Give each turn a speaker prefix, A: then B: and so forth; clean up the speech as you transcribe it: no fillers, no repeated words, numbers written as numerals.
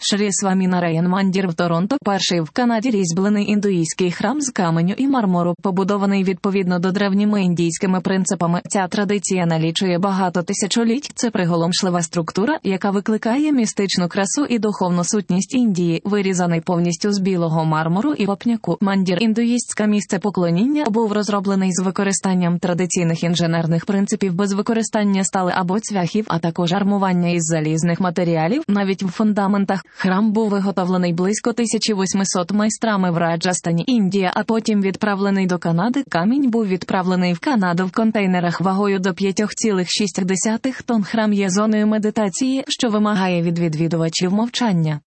A: Шрі Свамінараян Мандір в Торонто – перший в Канаді різьблений індуїзький храм з каменю і мармуру, побудований відповідно до древніми індійськими принципами. Ця традиція налічує багато тисячоліть. Це приголомшлива структура, яка викликає містичну красу і духовну сутність Індії, вирізаний повністю з білого мармуру і вапняку. Мандір – індуїстське місце поклоніння, був розроблений з використанням традиційних інженерних принципів без використання стали або цвяхів, а також армування із залізних матеріалів, навіть в фундаментах. Храм був виготовлений близько 1800 майстрами в Раджастані, Індія, а потім відправлений до Канади. Камінь був відправлений в Канаду в контейнерах вагою до 5,6 тонн. Храм є зоною медитації, що вимагає від відвідувачів мовчання.